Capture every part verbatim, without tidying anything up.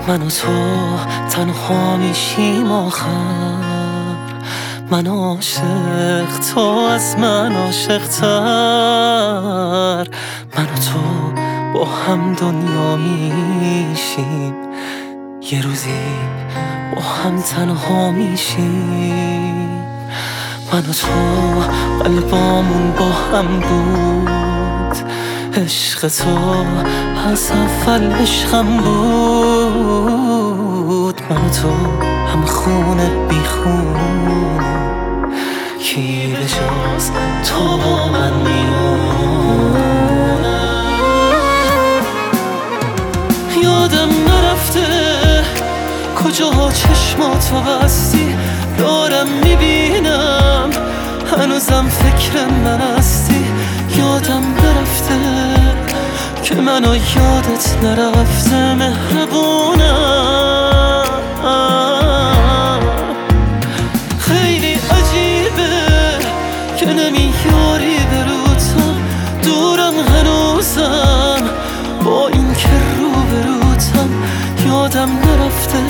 من و تو تنها میشیم آخر، من عاشق تو از من عاشق تر. من و تو با هم دنیا میشیم، یه روزی با هم تنها میشیم. من و تو قلبامون با هم بود، عشق تو از اول عشقم بود. من و تو هم خونه بی خونه، کی به جز تو با من میمونه. یادم نرفته کجا چشماتو بستی، دارم میبینم هنوزم فکر من هستی. یادم نرفته که منو یادت نرفته مهربونم. خیلی عجیبه که نمیاری بروتم، دورم هنوزم با این که رو بروتم. یادم نرفته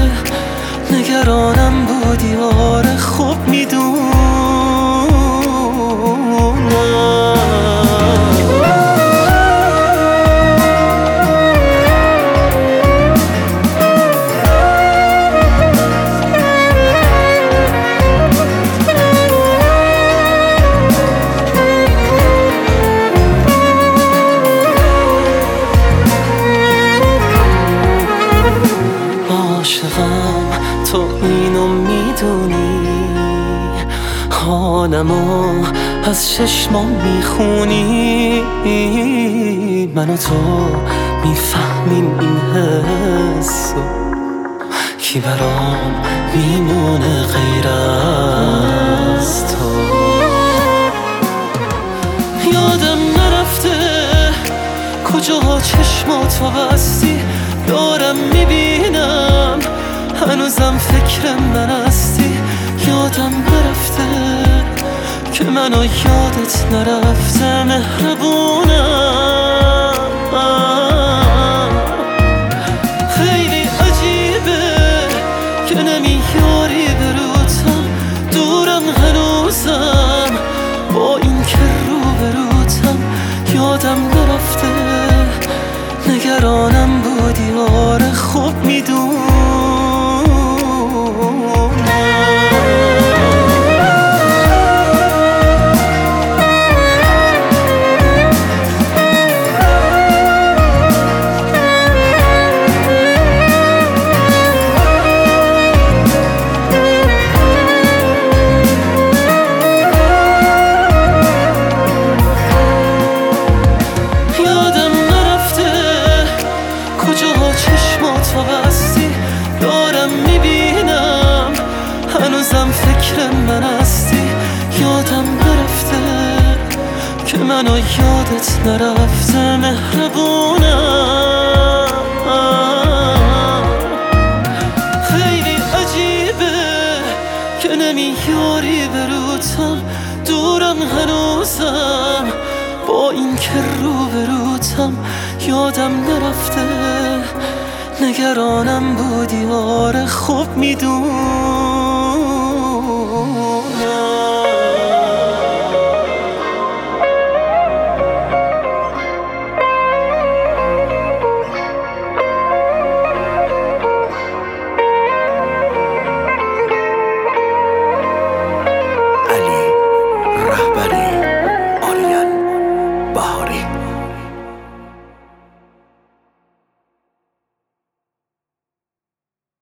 نگرانم بودی، آره خوب میدونم. تو اینو میدونی، حالمو از چشمام میخونی. من و تو میفهمیم این حسو، کی برام میمونه غیر از تو. یادم نرفته کجا چشماتو بستی، دارم میبینم هنوزم فکر من هستی. یادم نرفته که منو یادت نرفته مهربونم. خیلی عجیبه که نمیاری بروتم، دورم هنوزم با این که رو بروتم. یادم نرفته نگرانم بودی، آره خوب میدونم. چشماتو بستی، دارم میبینم هنوزم فکر من هستی. یادم نرفته که منو یادت نرفته مهربونم. خیلی عجیبه که نمیاری بروتم، دورم هنوزم با این که رو بروتم. یادم نرفته نگرانم بودی، آره خوب میدون.